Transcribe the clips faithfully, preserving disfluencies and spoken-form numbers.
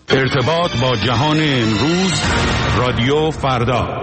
ارتباط با جهان امروز، رادیو فردا.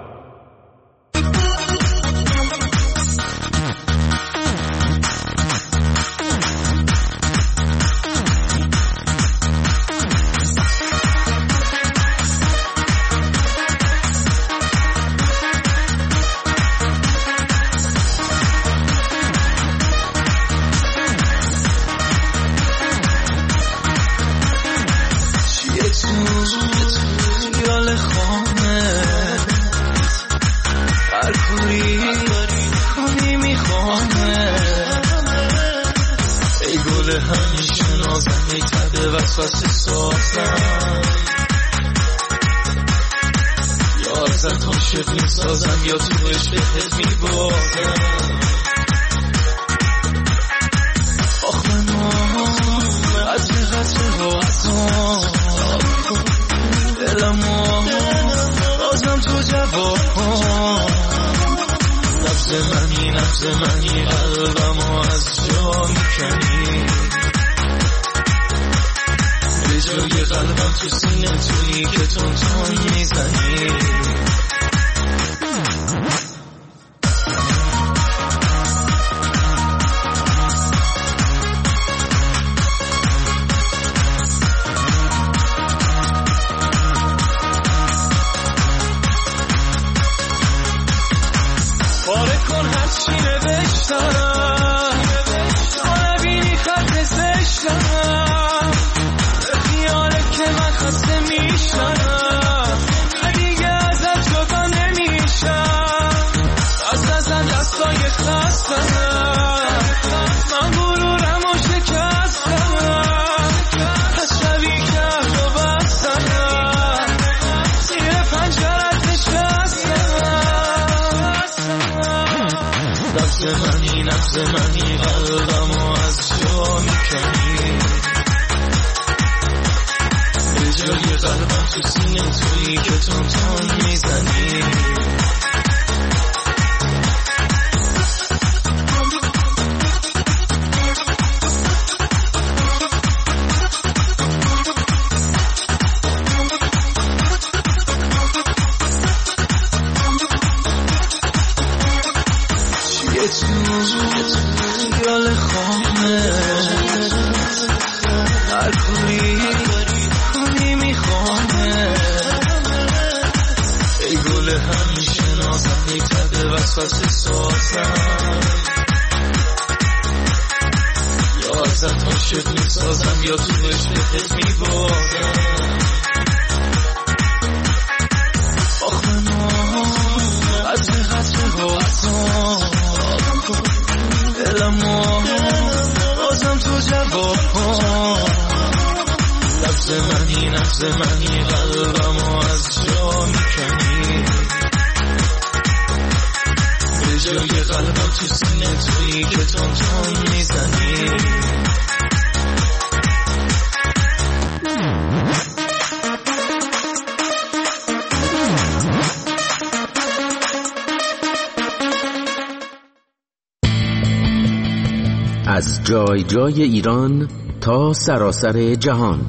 از جای جای ایران تا سراسر جهان،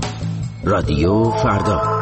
رادیو فردا.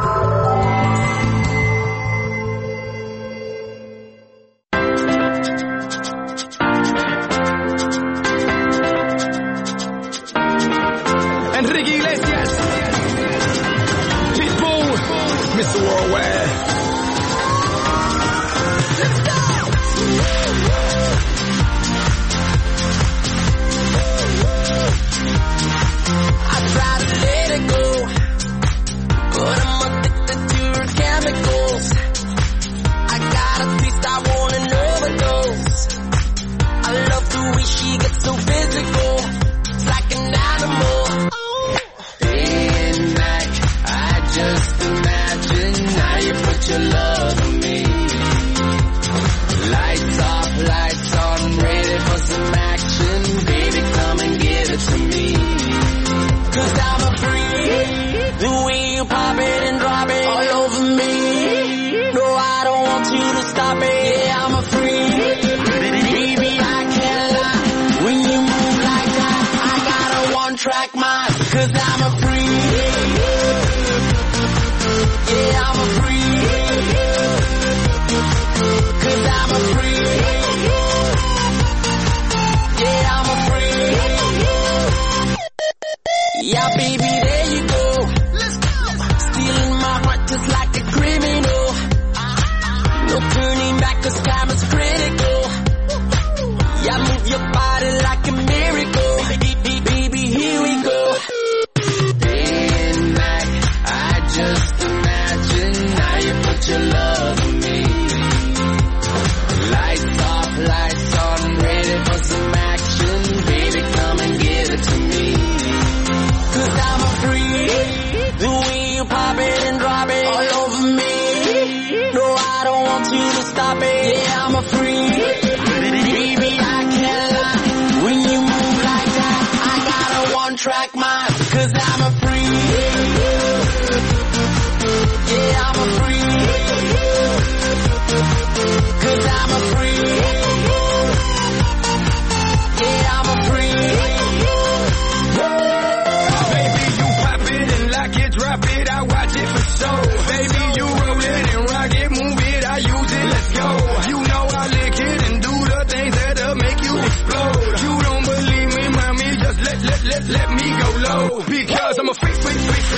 Track mind, cause I'm a freak.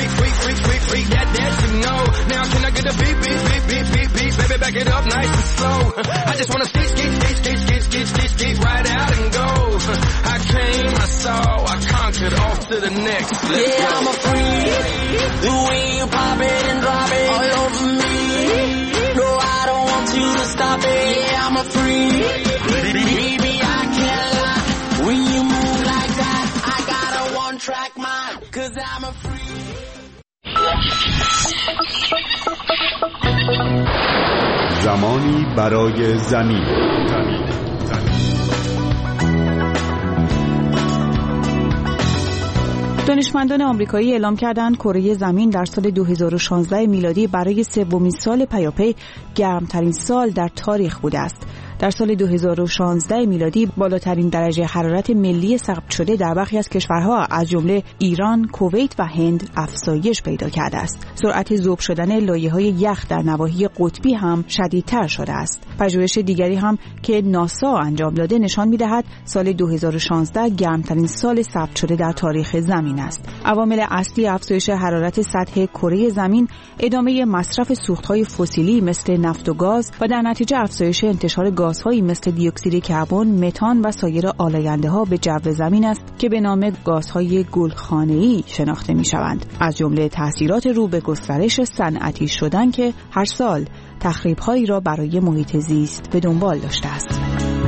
freak, freak, freak, freak, freak, that, that you know. Now can I get a beat, beat, beat, beat, beat, beat, baby, back it up nice and slow. I just wanna skate, skate, skate, skate, skate, skate, skate, skate, right out and go. I came, I saw, I conquered, off to the next. Let's yeah, go. I'm a freak, the way you pop it and drop it all over me. No, I don't want you to stop it. Yeah, I'm a freak, baby, I can't lie. When you move like that, I got a one-track mind, cause I'm a freak. زمانی برای زمین. دانشمندان آمریکایی اعلام کردند کره زمین در سال دو هزار و شانزده میلادی برای سومین سال پیاپی گرمترین سال در تاریخ بوده است. در سال دو هزار و شانزده میلادی بالاترین درجه حرارت ملی ثبت شده در برخی از کشورها از جمله ایران، کویت و هند افزایش پیدا کرده است. سرعت ذوب شدن لایه‌های یخ در نواحی قطبی هم شدیدتر شده است. پژوهش دیگری هم که ناسا انجام داده نشان می‌دهد سال دو هزار و شانزده گرمترین سال ثبت شده در تاریخ زمین است. عوامل اصلی افزایش حرارت سطح کره زمین ادامه مصرف سوخت‌های فسیلی مثل نفت و گاز و در نتیجه افزایش انتشار گازهایی مثل دی اکسید کربن، متان و سایر آلاینده‌ها به جو زمین است که به نام گازهای گلخانه‌ای شناخته می‌شوند. از جمله تأثیرات رو به گسترش صنعتی شدن که هر سال تخریب‌هایی را برای محیط زیست به دنبال داشته است.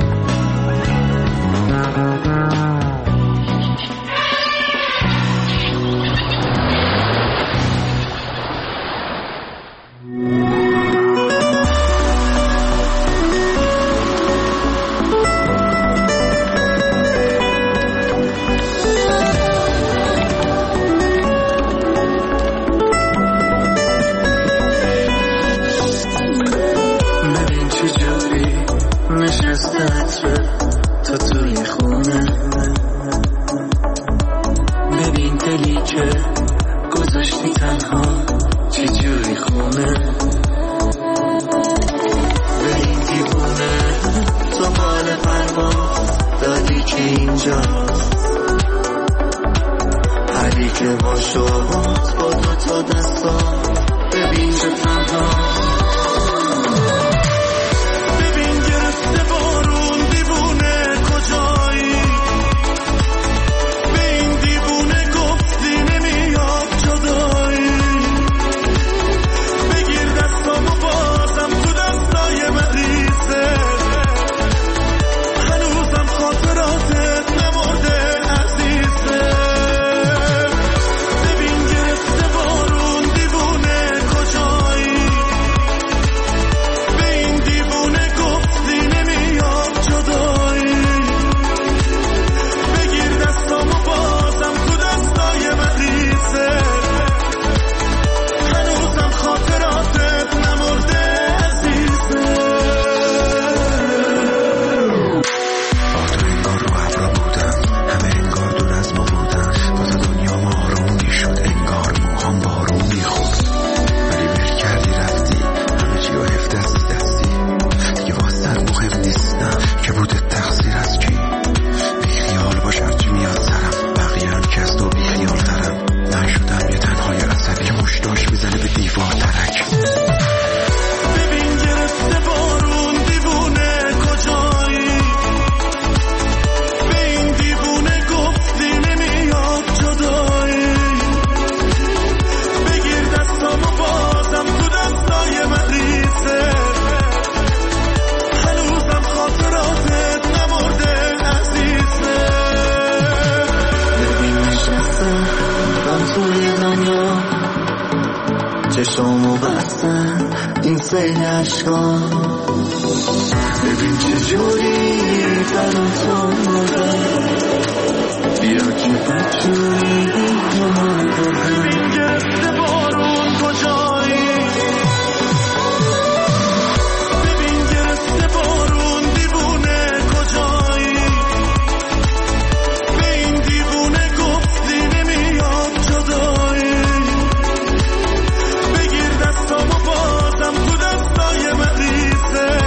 چشامو بستن این سیل عشقا ببین چجوری برام تو مده بیا که بچوری جمال بده ببین گرفته بارون کجایی ببین گرفته بارون دیوونه کجایی به این دیوونه گفتی نمیاد جدایی بگیر دستامو بازم تو دستای مریضه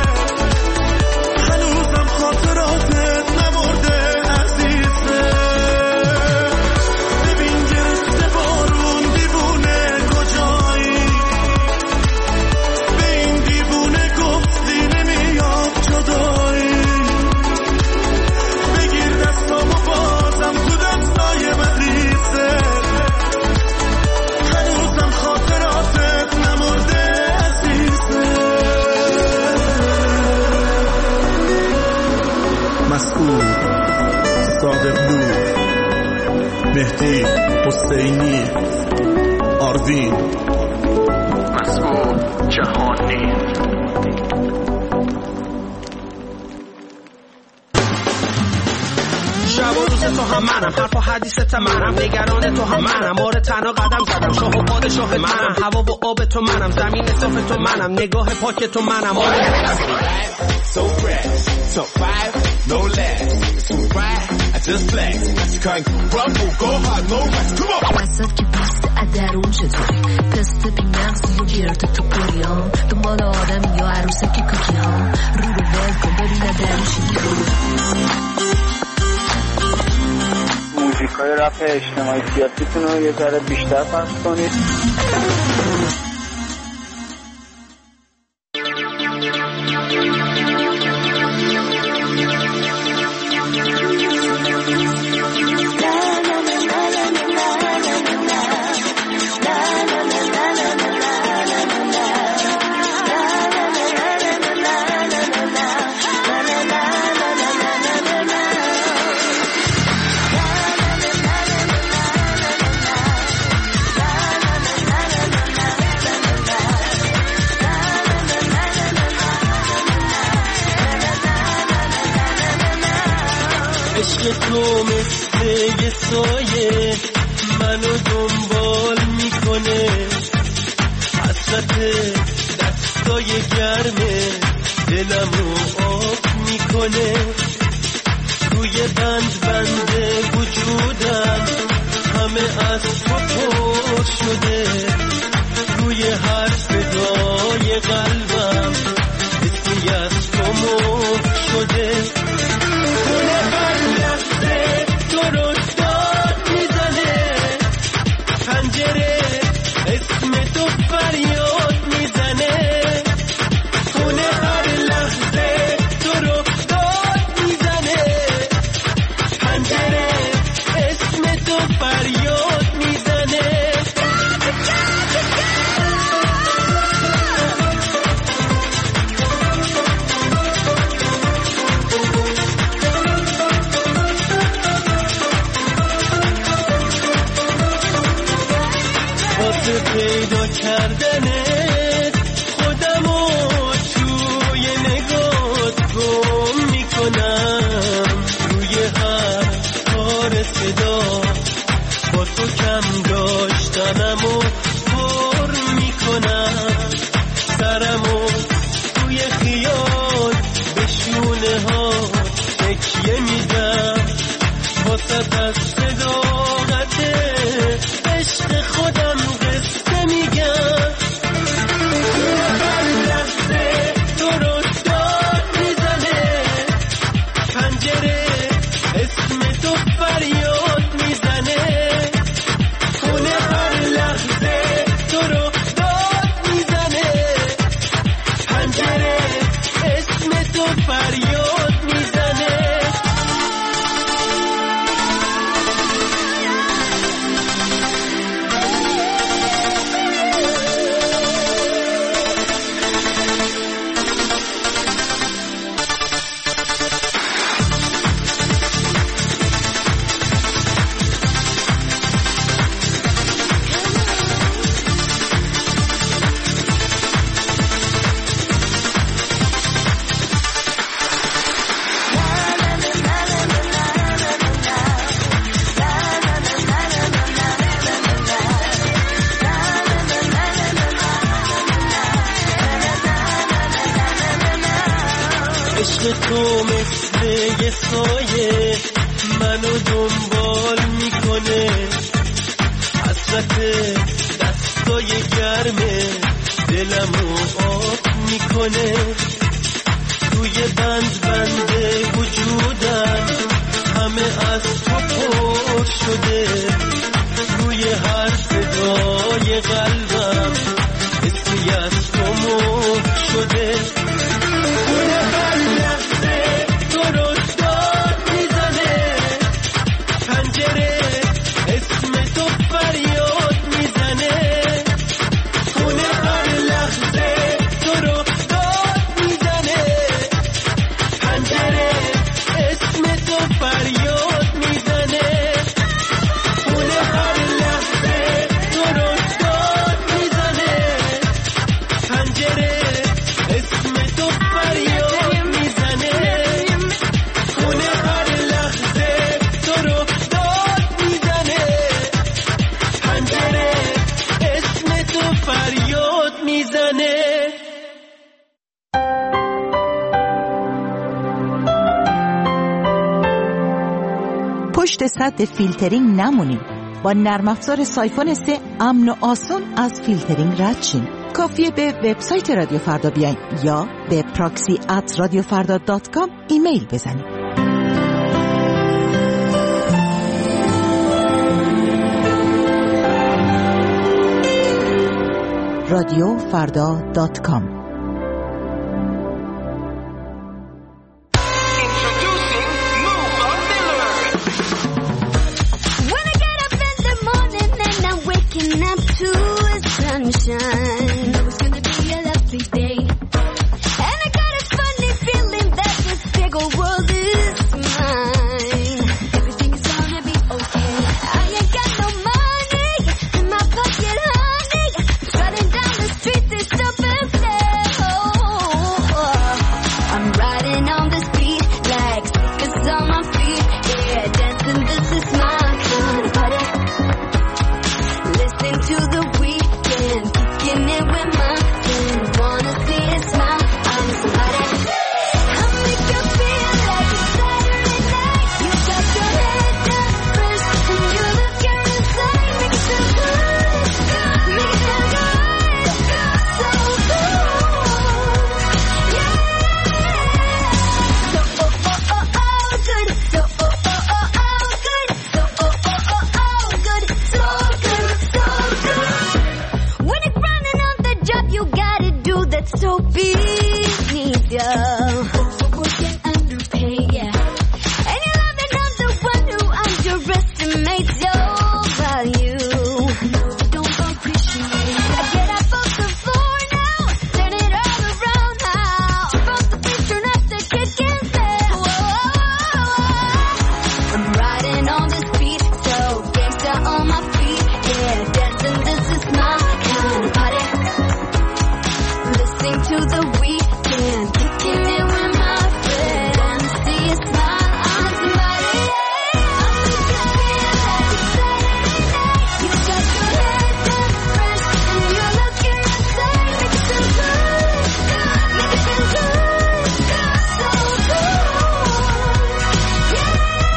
هنوزم خاطراتت نمرده عزیزه ببین گرفته بارون آروین مسعود جهانی. شب و روز تو هم منم، حرف و حدیثت منم، نگران تو هم منم، آره تنها قدم زدم، شاه و پادشاه منم، هوا و آب تو منم، زمین صاف تو منم، نگاه پاک تو منم. So fresh, so five, no less. So right, I just flex. You can't crumble, go hard, no rest. Come on. وسط که پست ادرون چطوری پست بی نفسی و جرت تو پوریان دنبال آدم یا عروسه که کوکی ها رو رو ول کن ببینه درش موزیکای رپ اجتماعی سیاسیتون رو یه ذره بیشتر پخش کنید. تو مثل یه سایه منو دنبال میکنه، حسرت دستای گرمه دلمو آب میکنه، روی بند بند وجودم همه از تو پر شده، روی هر صدای قلبم اسمی از تو مهر شده. تو رو داد میزنه پنجره، اسم تو فریاد میزنه، خونه هر لحظه تو رو داد میزنه پنجره، اسم تو فریاد میزنه. پیدا کردنت خودمو توی نگات گم میکنم، روی هر کار صدا با تو کم داشتنمو پر میکنم، سرمو توی خیال به شونه ها تکیه میدم، واسه از صداقت عشق خودم قصه میگم. هر لحظه تو رو داد میزنه پنجره، اسم تو فریاد میزنه، خونه هر لحظه تو رو داد میزنه پنجره، اسم تو فریاد میزنه. تو مثل یه سایه منو دنبال میکنه، حسرت دستای گرمه دلمو آب میکنه، توی بند بند وجودم همه از تو پر شده، روی هر صدای قلبم اسمی از تو مهر شده. تو رو داد میزنه پنجره، اسم تو فریاد میزنه، خونه هر لحظه تو رو داد میزنه پنجره، اسم تو فریاد میزنه، خونه هر لحظه تو رو داد پشت سد فیلترینگ نمونیم. با نرم افزار سایفون سه امن و آسون از فیلترینگ رد شین. کافیه به وبسایت رادیو فردا بیاین یا به پراکسی ات رادیو فردا دات کام ایمیل بزنید. رادیو فردا دات کام. Sunshine, know it's gonna be a lovely day. And I got a funny feeling that this big old world is mine. Everything is gonna be okay. I ain't got no money in my pocket, honey. Strutting down the street, this stuff and flow. I'm riding on this beat like circus on my feet. Yeah, dancing, this is my kind of party. Listen to the week. Kicking it with my friends, wanna see it smile. I'm somebody. I make you feel like it's Saturday night. You got your head down first, and you look inside. Make it feel good, make it feel good, so good, yeah. So oh oh oh oh good, so oh oh oh oh good, so oh oh oh oh good, so good, so good. When it's running on the job, you gotta do that so beneath ya. Overworking, underpay, yeah. And you're loving, I'm the one who underestimates your value. No, you don't appreciate. I get up off the floor now, turn it all around now. Turn off the beat, turn up the kick and say, whoa. I'm riding on this beat, so gangsta on my feet, yeah. Dancing, this is my kind of party. Listening to the weekend, kicking it with my friends. Wanna see a smile on somebody. I make you feel like it's Saturday night. You got your head down fresh, and you're looking inside. Make it feel good, make it feel good, so good, yeah.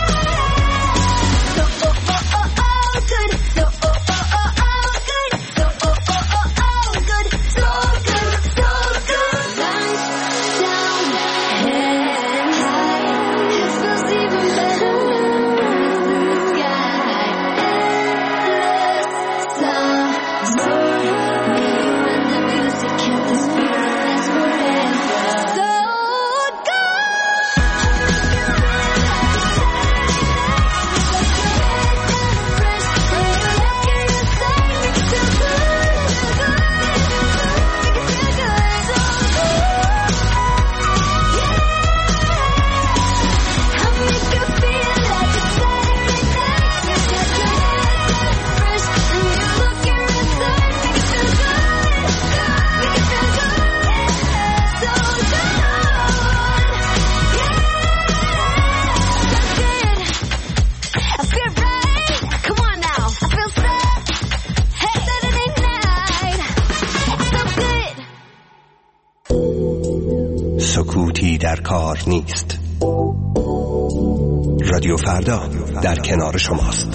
So oh oh oh oh good, so oh oh oh oh good, so oh oh oh oh good, so good, so good. Lights down, head high, it feels even better when I'm in the sky. Endless summer, me and the music and the spirit lasts forever. So good. I feel right. Come on now. I feel set. Hey, Saturday night. So good. سکوتی در کار نیست. رادیو فردا در کنار شماست.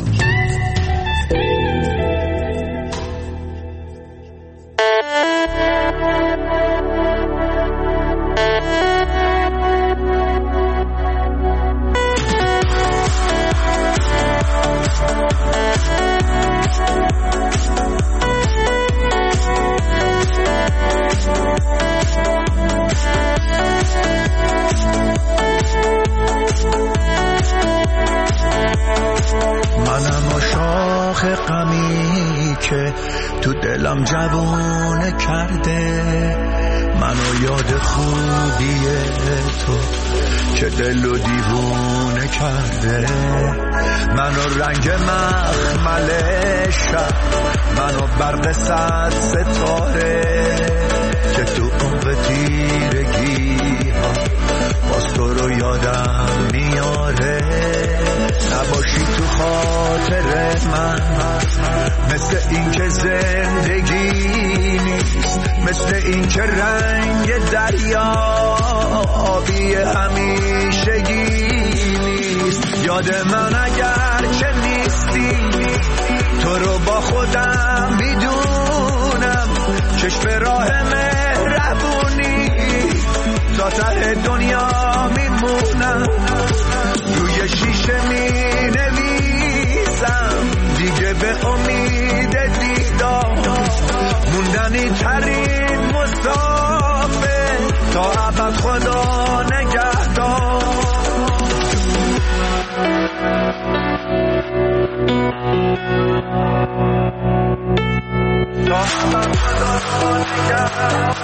تو دلم جوونه کرده منو یاد خوبی تو که دلو دیوونه کرده منو رنگ مخمل شب منو برق صد ستاره که تو عمق تیرگی ها باز تو رو یادم میاره نباشی تو خاطر من مثل این که زندگی نیست مثل این که رنگ دریا آبی همیشگی نیست یاد من اگر که نیستی تو رو با خودم میدونم چشم راه مهربونی تا ته دنیا میمونم روی شیشه می نویسم دیگه به امید دیدار موندنی ترین مسافر تا ابد خدا نگهدار تا ابد خدا نگهدار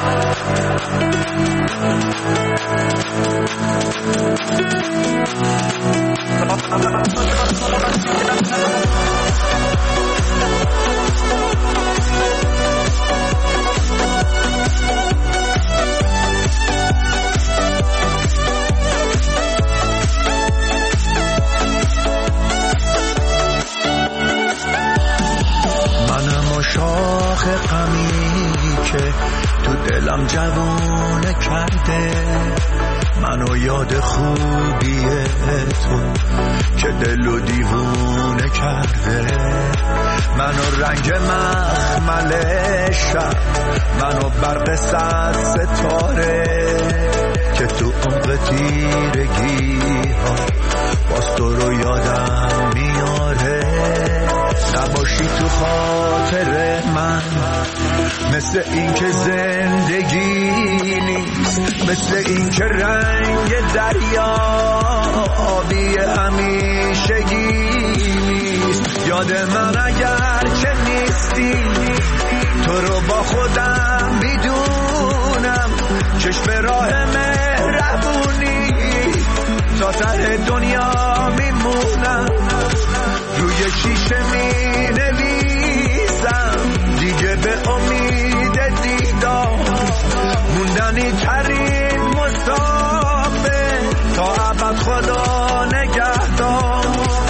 شاخ غمی که تو دلم جوونه کرده منو یاد خوبی تو که دلو دیوونه کرده منو رنگ مخمل شب منو برق سر ستاره که تو عمق تیرگی ها باز تو رو یادم میاره نباشی تو خاطر من مثل این که زندگی نیست مثل این که رنگ دریا آبی همیشگی نیست یاد من اگر که نیستی تو رو با خودم میدونم چشم راه مهربونی تا ته دنیا میمونم روی شیشه می نویسم دیگه به امید دیدار موندنی ترین مسافر تا ابد خدا نگهدار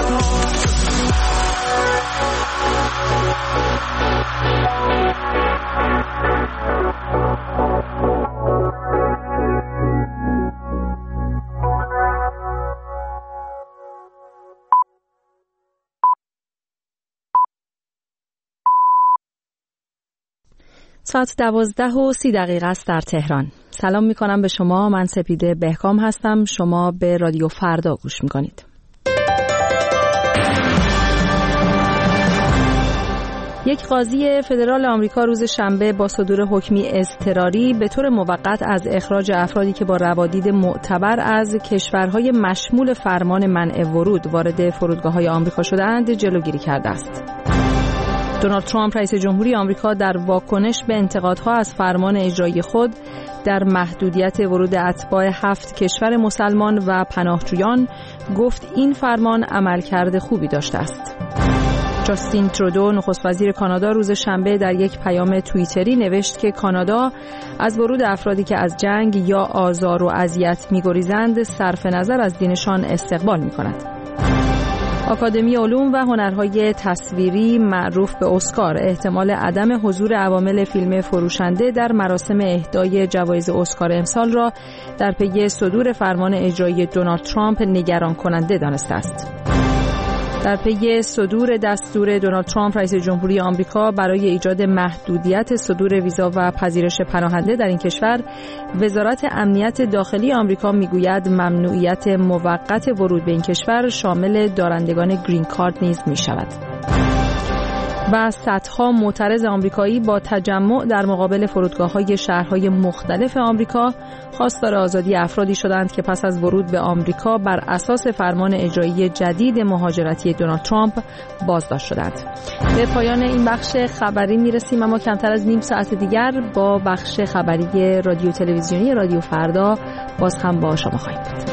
ساعت دوازده و سی دقیقه است در تهران. سلام می کنم به شما. من سپیده بهکام هستم. شما به رادیو فردا گوش می کنید. یک قاضی فدرال آمریکا روز شنبه با صدور حکمی اضطراری به طور موقت از اخراج افرادی که با روادید معتبر از کشورهای مشمول فرمان منع ورود وارد فرودگاه‌های آمریکا شده‌اند جلوگیری کرده است. دونالد ترامپ رئیس جمهوری آمریکا در واکنش به انتقادها از فرمان اجرایی خود در محدودیت ورود اتباع هفت کشور مسلمان و پناهجویان گفت این فرمان عملکرد خوبی داشته است. جاستین ترودو نخست وزیر کانادا روز شنبه در یک پیام توییتری نوشت که کانادا از ورود افرادی که از جنگ یا آزار و اذیت می‌گریزند صرف نظر از دینشان استقبال می‌کند. آکادمی علوم و هنرهای تصویری معروف به اسکار احتمال عدم حضور عوامل فیلم فروشنده در مراسم اهدای جوایز اسکار امسال را در پی صدور فرمان اجرایی دونالد ترامپ نگران کننده دانسته است. در پی صدور دستور دونالد ترامپ رئیس جمهوری آمریکا برای ایجاد محدودیت صدور ویزا و پذیرش پناهنده در این کشور، وزارت امنیت داخلی آمریکا میگوید ممنوعیت موقت ورود به این کشور شامل دارندگان گرین کارت نیز می شود. و صدها معترض آمریکایی با تجمع در مقابل فرودگاه‌های شهرهای مختلف آمریکا خواستار آزادی افرادی شدند که پس از ورود به آمریکا بر اساس فرمان اجرایی جدید مهاجرتی دونالد ترامپ بازداشت شدند. به پایان این بخش خبری میرسیم، اما کمتر از نیم ساعت دیگر با بخش خبری رادیو تلویزیونی رادیو فردا باز هم با شما خواهیم بود.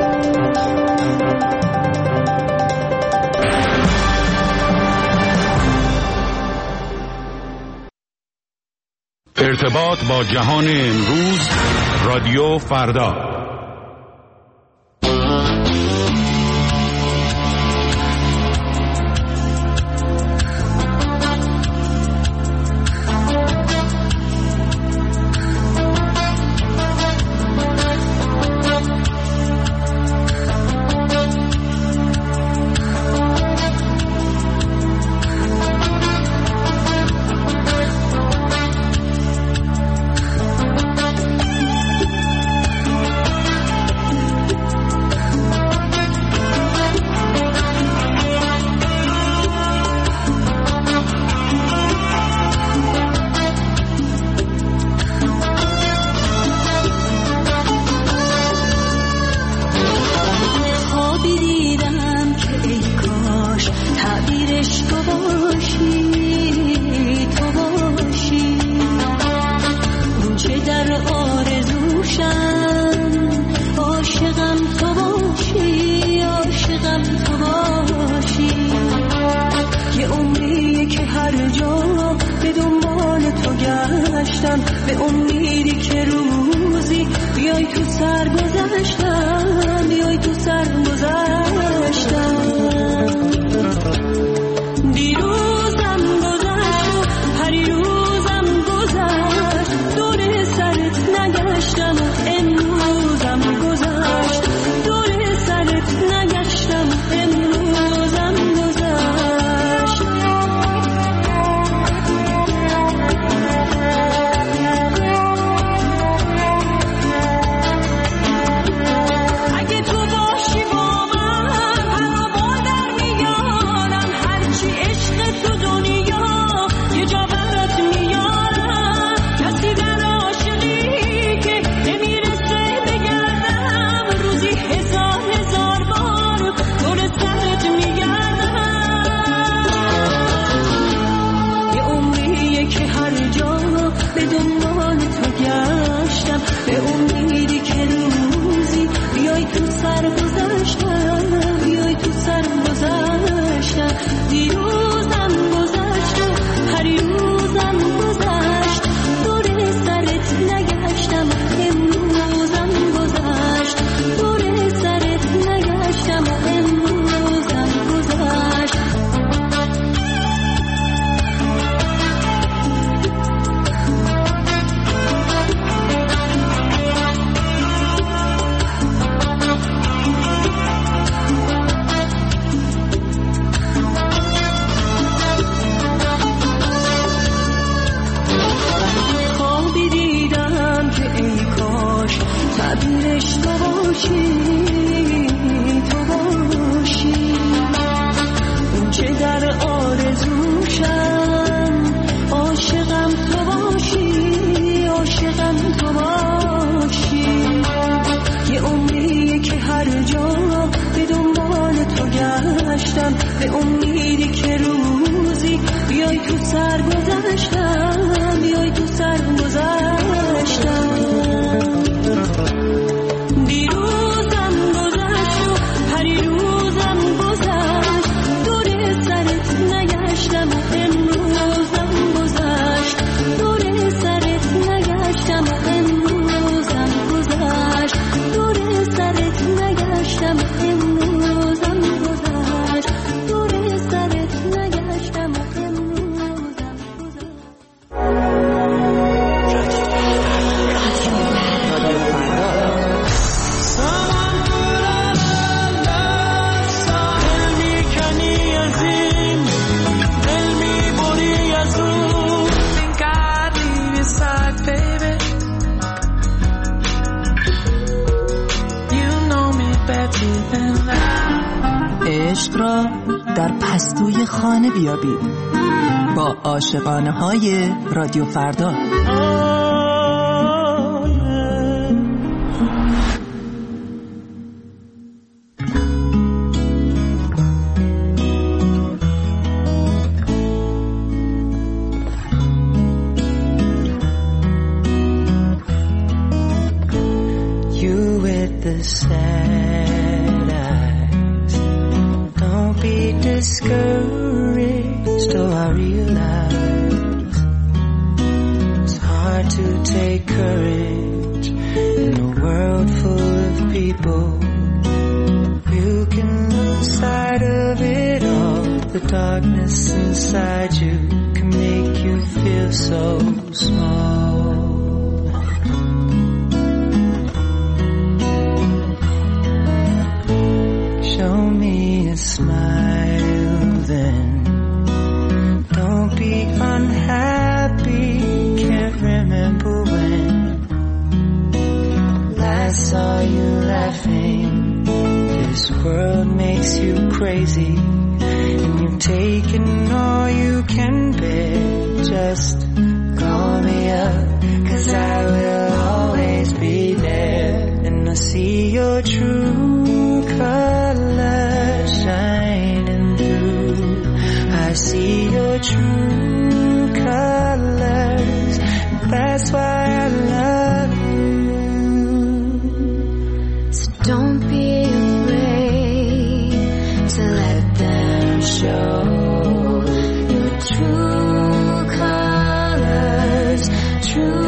ارتباط با جهان امروز رادیو فردا. نگشتم به امیدی که روزی بیای تو سر گذشتم، بیای تو سر گذشتم. دیروزم گذشت و پریروزم گذشت، دور سرت نگشتم امروزم گذشت، دور سرت نگشتم امروزم گذشت. اگه تو باشی با من هوا در میارم، هرچی عشق تو دنیا یه جا برات میارم. کسی در عاشقی که نمیرسه بگردم، روزی هزار هزار بار دور سرت میگردم. یه عمریه که هر جا به دنبال تو گشتم، به امیدی که روزی بیای تو سر گذشتم، بیای تو سر گذشتم. دیروزم گذشت و پریروزم گذشت، دور سرت نگشتم امروزم گذشت، دور سرت نگشتم امروزم گذشت. خوابی دیدم که ای کاش تعبیرش تو باشی، تو باشی. اون چه در آرزوشم عاشقم تو باشی، عاشقم تو باشی. یه عمریه که هر جا به دنبال تو گشتم، به امیدی که روزی بیای تو سر گذشتم، بیای تو سر گذشتم. دیروزم گذشت و پریروزم گذشت، دور سرت نگشتم امروزم گذشت، دور سرت نگشتم امروزم گذشت، دور سرت نگشتم امروزم گذشت، دور سرت نگشتم امروزم گذشت. عشق را در پستوی خانه بیابید با عاشقانه های رادیو فردا. You with the sad eyes, don't be discouraged. Oh, I realize it's hard to take courage in a world full of people. You can lose sight of it all. The darkness inside you can make you feel so small. Show me a smile then. Don't be unhappy. Can't remember when last saw you laughing. This world makes you crazy, and you've taken all you can bear. Just call me up, 'cause I will always be there. And I see your true colors shining through. I see your true colors. That's why I love you. So don't be afraid to let them show your true colors, true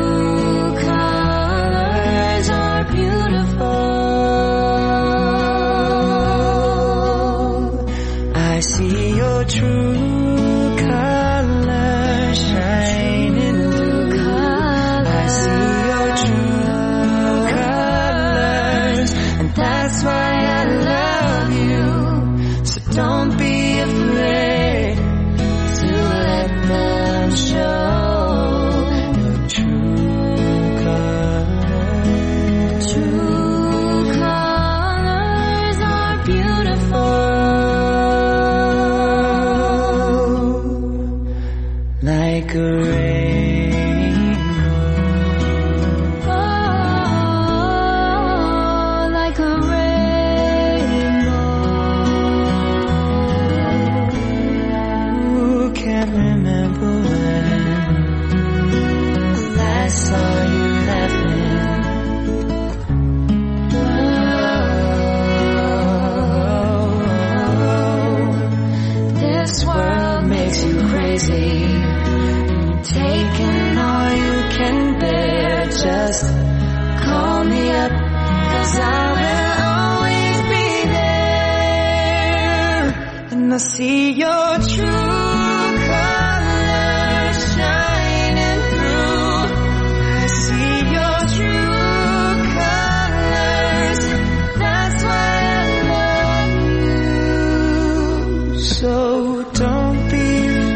just call me up, 'cause I will always be there. And I see your true colors shining through. I see your true colors. That's why I love you. So don't be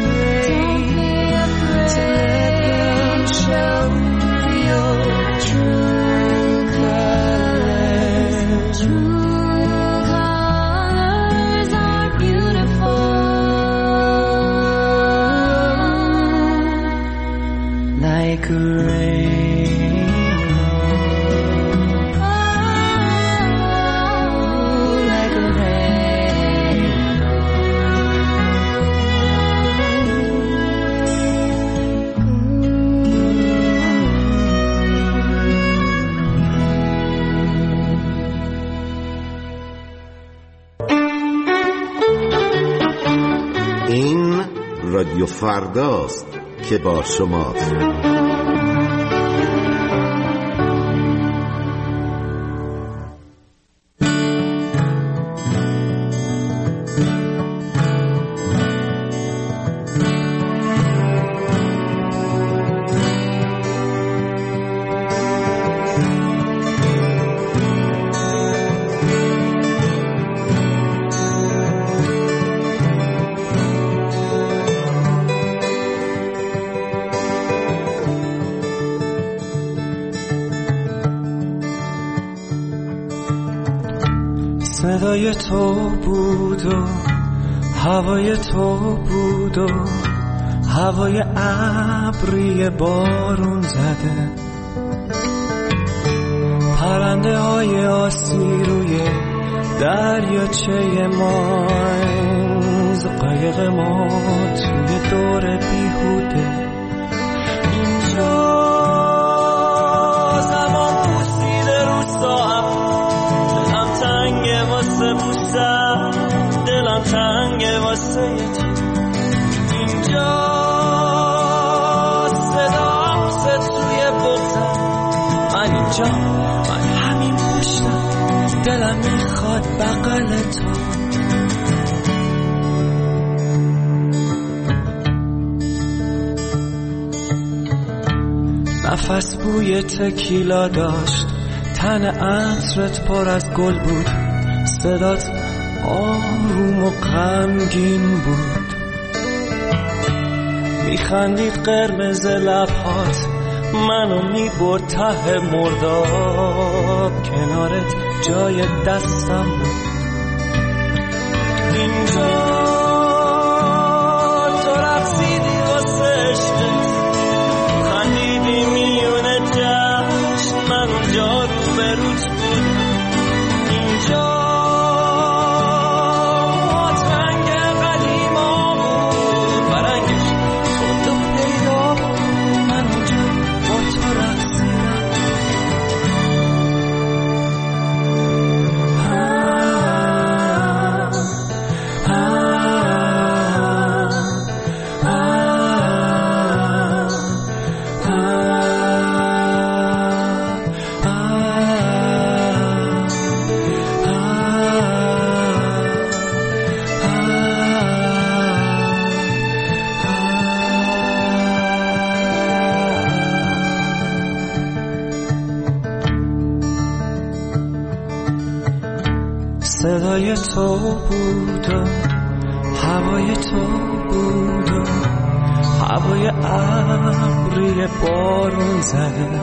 afraid to let them show your true colors. True colors are beautiful, like a rainbow, like a این رادیو فرداست که با شماست. صدای تو بود و هوای تو بود و هوای ابری بارون زده، پرنده های آسی روی دریاچه ماینز، قایق ما توی دور بیهوده. اینجا زمان پوسیده رو ساعت، دلم تنگه واسه بوسم، دلم تنگه واسه اینجا صدا حفظه توی بغزم، من اینجا، من همین پشتم، دلم میخواد بغل تو. نفس بوی تکیلا داشت، تن عطرت پر از گل بود، صدات آروم و غمگین بود، میخندید قرمز لبهات، منو میبرد ته مرداب، کنارت جای دستم بود. اینجا تو رقصیدی واسه عشقت، خندیدی میونه جشن، من اونجا رو به روت بود. اینجا رنگ قدیما بود و رنگش تو پیدا بود، من اونجا با تو رقصیدم. صدای تو بود و هوای تو بود و هوای ابری بارون زده،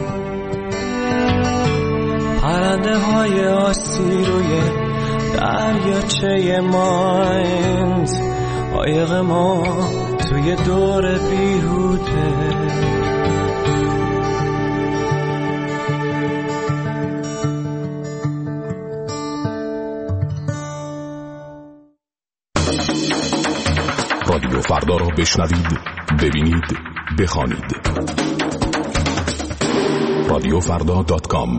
پرنده های آسی روی دریاچه ماینز، قایق ما توی دور بیهوده. رادیو فردا را بشنوید، ببینید، بخوانید. رادیو فردا دات کام.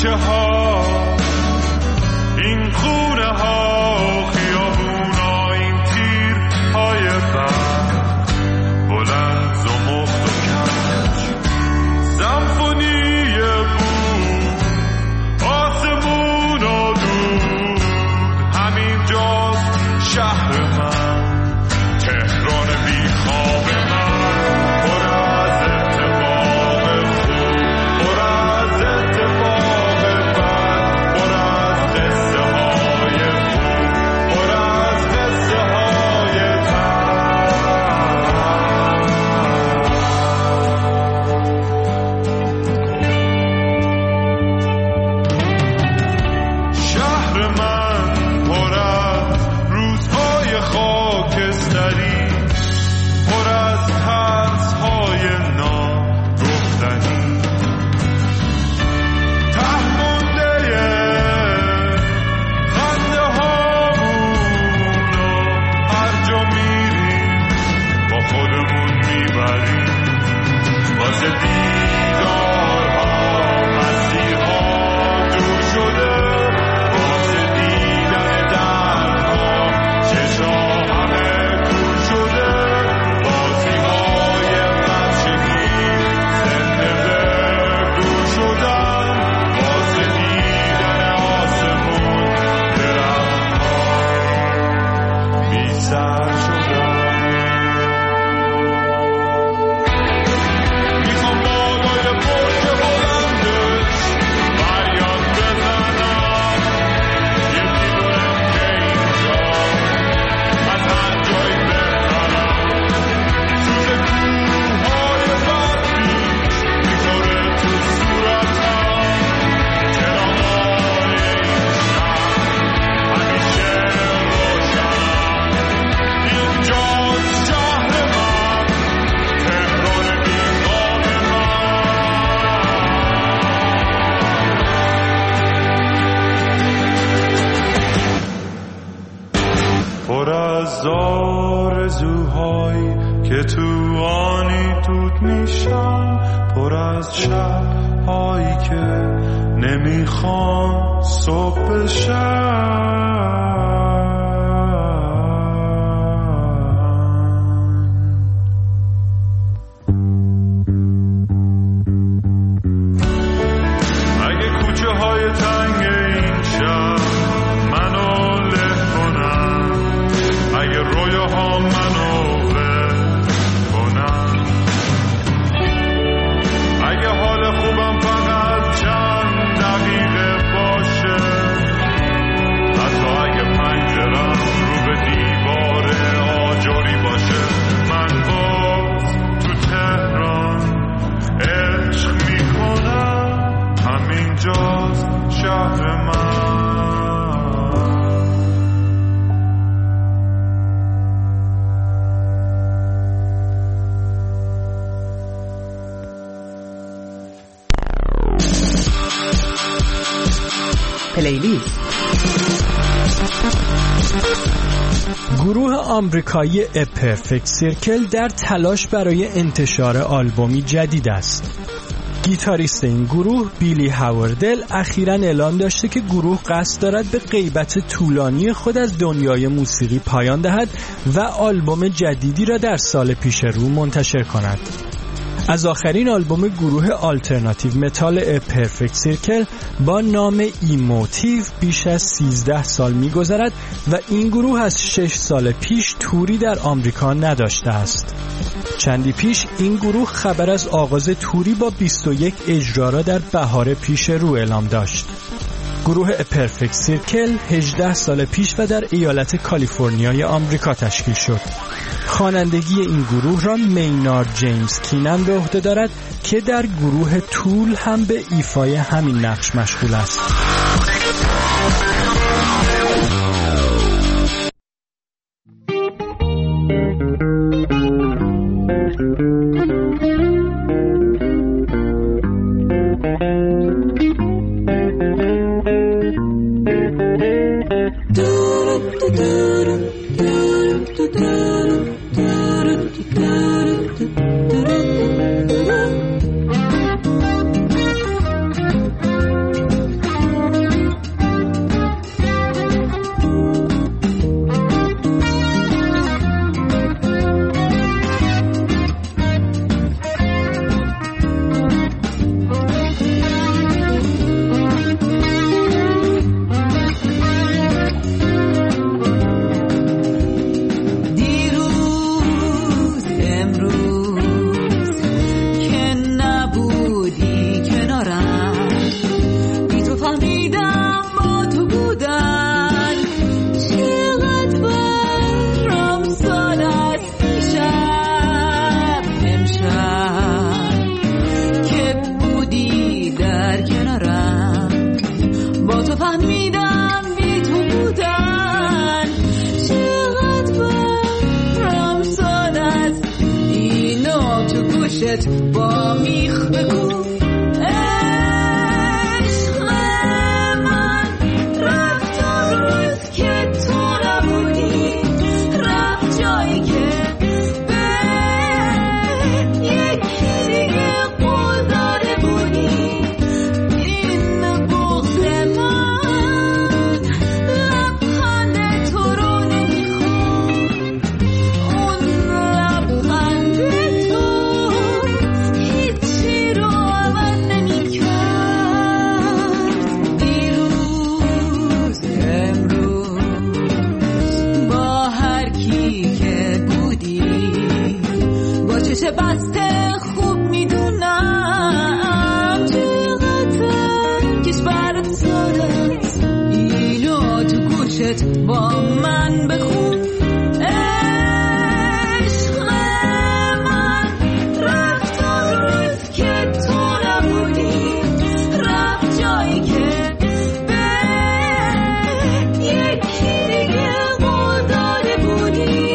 کوچه ها، این خونه ها، خیابون ها، این تیر های برد بلند زمخت و کج، سمفونی بود آسمون و دود. همین جاست شهر من، تهران بی خواب من، پر از اتفاق خوب، پر از اتفاق بد، پر از قصه های خوب، پر از قصه های تر. شهر من پر از روزهای خاکستری، پر از ترس‌های ناگفتنی، ته مونده خنده‌هامون و هر جا میریم با خودمون میبریم. واسه دیدارها مسیرها دور شده، واسه دیدن درها چشا همه کور شده. بازی‌های بچگی زنده به دور شدن، واسه دیدن آسمون درخت‌ها بی سر شدن. میخوام بالای برج بلندش فریاد بزنم، یکی برم که اینجا از هر جایی بهترم. سوز کوههای برفیش میخوره تو صورتم، چراغای این شهر همیشه روشنم. اینجاست شهر من، تهران بیخواب من. پر از آرزوهایی که تو آنی دود میشن، پر از شبهایی که نمیخوان صبح بشن. اگه کوچه های تنگ این شهر منو له کنن، اگه رویاها منو ول کنن، اگه حال خوبم فقط چند دقیقه باشه، حتی اگه پنجرم رو به دیوار آجری باشه، من باز تو تهران عشق میکنم. همینجاست شهر من. پلیلیست. گروه آمریکایی A Perfect Circle در تلاش برای انتشار آلبومی جدید است. گیتاریست این گروه بیلی هاوردل اخیراً اعلام داشته که گروه قصد دارد به غیبت طولانی خود از دنیای موسیقی پایان دهد و آلبوم جدیدی را در سال پیش رو منتشر کند. از آخرین آلبوم گروه آلترناتیو متال A Perfect Circle با نام ایموتیو بیش از سیزده سال می‌گذرد و این گروه از شش سال پیش توری در آمریکا نداشته است. چندی پیش این گروه خبر از آغاز توری با بیست و یک اجرا را در بهار پیش رو اعلام داشت. گروه A Perfect Circle هجده سال پیش و در ایالت کالیفرنیای آمریکا تشکیل شد. خوانندگی این گروه را مینارد جیمز کینن به عهده دارد که در گروه تول هم به ایفای همین نقش مشغول است. آمیخ بگو عشق من رفت تا روز که تو نبودی رفت جایی که به یکی دیگه قول داده بودی این بغض من لبخند تو رو نمیخوام اون لبخند تو هیچی رو عوض نمیکرد دیروز امروز با هر کی که بودی با چه بسته خوب میدونم چقدر کش برات ساده اینو تو گوشت با من بخون عشق من رفت تا روز که تو نبودی رفت جایی که به یکی دیگه قول داده بودی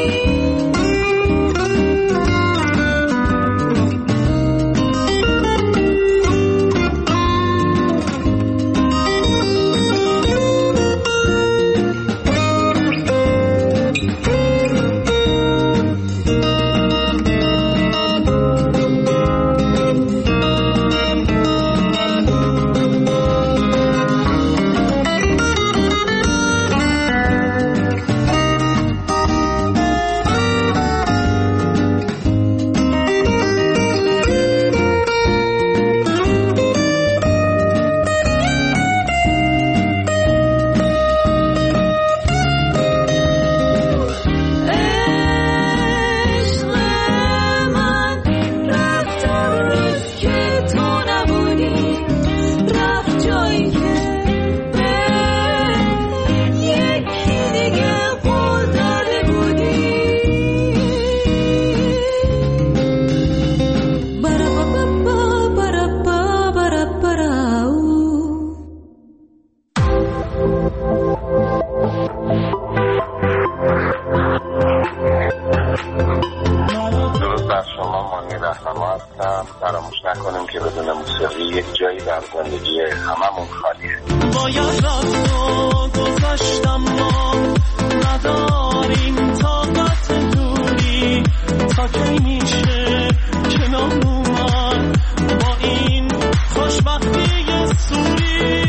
فراموش نکنیم که بدون موسیقی یک جایی در زندگی هممون خالیه. باید رفت و گذاشتم ما نداریم طاقت دوری تا کی میشه کنار اومد با این خوشبختی سوری.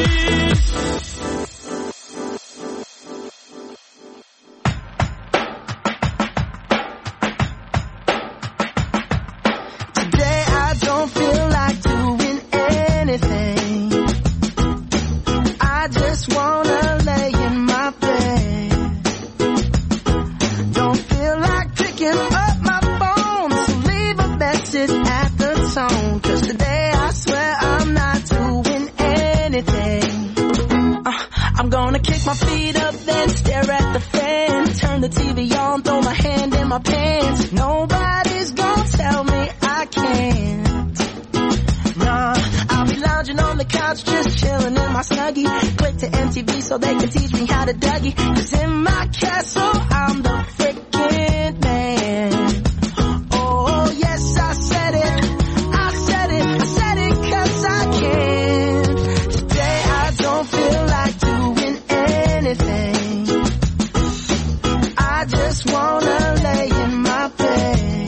So they can teach me how to Dougie. 'Cause in my castle, I'm the freaking man. Oh, yes, I said it. I said it. I said it 'cause I can. Today I don't feel like doing anything. I just wanna lay in my bed.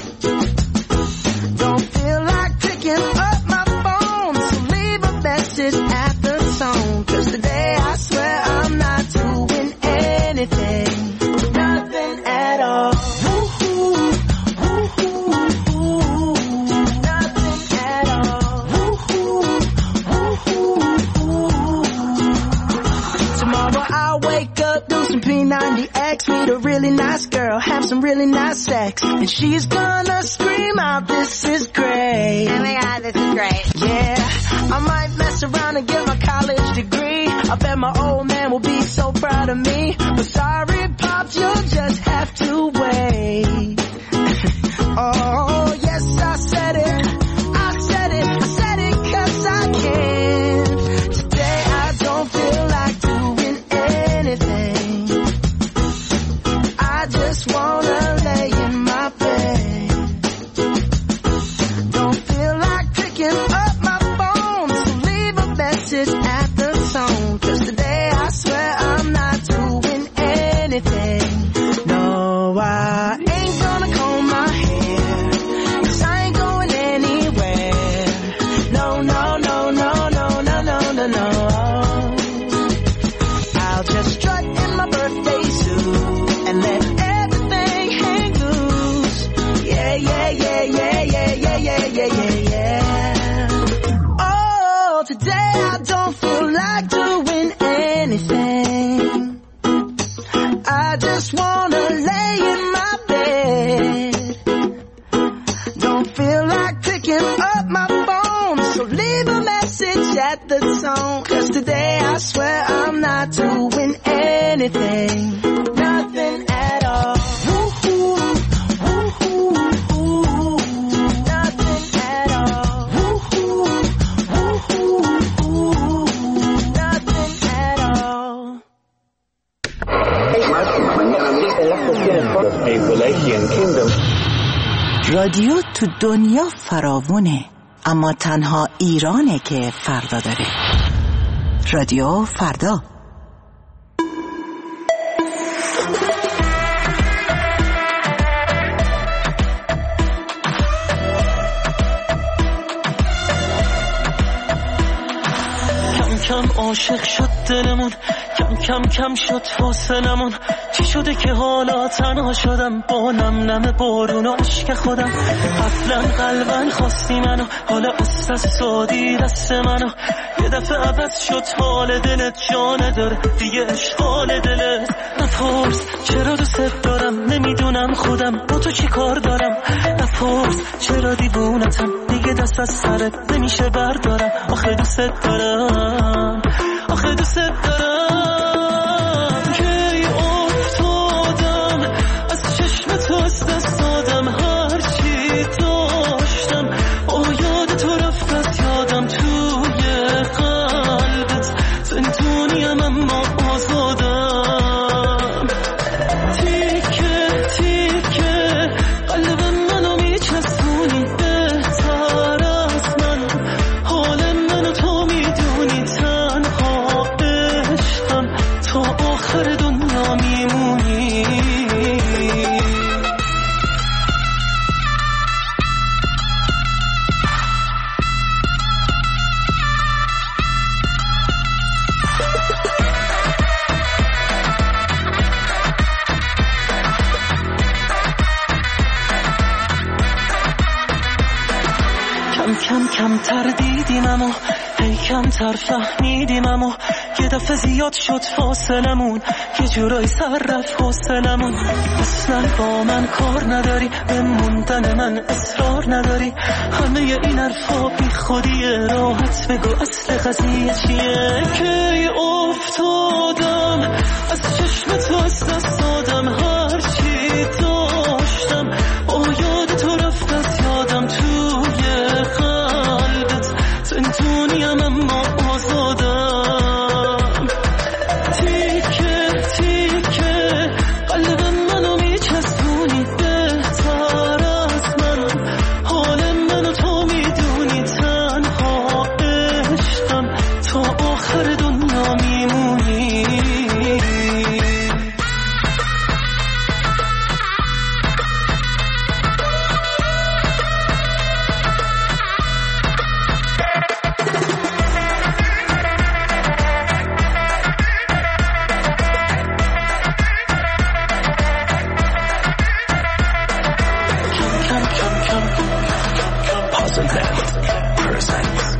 Don't feel like picking up my phone, so leave a message at the tone. 'Cause today I swear I'm not doing anything, nothing at all. Woo-hoo, woo-hoo, woo-hoo, nothing at all. Woo-hoo, woo-hoo, woo-hoo. Tomorrow I'll wake up, do some P ninety X, meet a really nice girl, have some really nice sex, and she's gonna scream out, "This is great!" Oh my God, this is great. Yeah, I might mess around and get my college degree. I bet my old man will be so proud of me. But sorry, Pops, you'll just have to wait. Oh, yes, I said it. I said it. I said it 'cause I can. Today I don't feel like doing anything. I just wanna lay in my bed. Don't picking up my phone, so leave a message at the tone. 'Cause today I swear I'm not doing anything, nothing at all. Woo-hoo, woo-hoo, woo-hoo, nothing at all. Woo-hoo, woo-hoo, woo-hoo, nothing at all. رادیو تو دنیا فراوونه، اما تنها ایرانه که فردا داره. رادیو فردا. کم کم عاشق شد دلمون، کم کم کم شد فاصلمون. چی شده که حالا تنها شدم با نم نم بارون و عشق خودم؟ اصلا قلبن خواستی منو، حالا است از سادی دست منو. یه دفعه عوض شد حال دلت، جانه داره دیگه اشغال دلت. نپرس چرا دوست دارم، نمیدونم خودم با تو چی کار دارم. نپرس چرا دیوونتم، دیگه دست از سرت نمیشه بردارم. آخه دوست دارم، آخه دوست دارم. کی افتادم از چشم تو، از دست دادم هرچی داشتم. آه یاد تو رفت از یادم، توی قلبت زندونیم اما آزادم. تیکه تیکه قلب منو میچسبونی، بهتر از من حال منو تو میدونی. تنها عشقم تا آخر دنیا میمونی. کم کم کم تر دیدیم اما هی کم تر فهمیدیم اما یه دفعه زیاد شد فاصلمون، یه جورایی سر رفت حوصلمون. اصلا با من کار نداری، به موندن من اصرار نداری. همه این حرفا بی خودیه، راحت بگو اصل قضیه چیه. کی افتادم از چشم تو، از دست دادم هرچی داشتم. با یاد تو رفت از یادم، توی قلبت زندونیم اما آزادم. تیکه تیکه قلب منو میچسبونی، بهتر از من حال منو تو میدونی. تنها عشقم تا آخر دنیا میمونی. Puzzle them, person.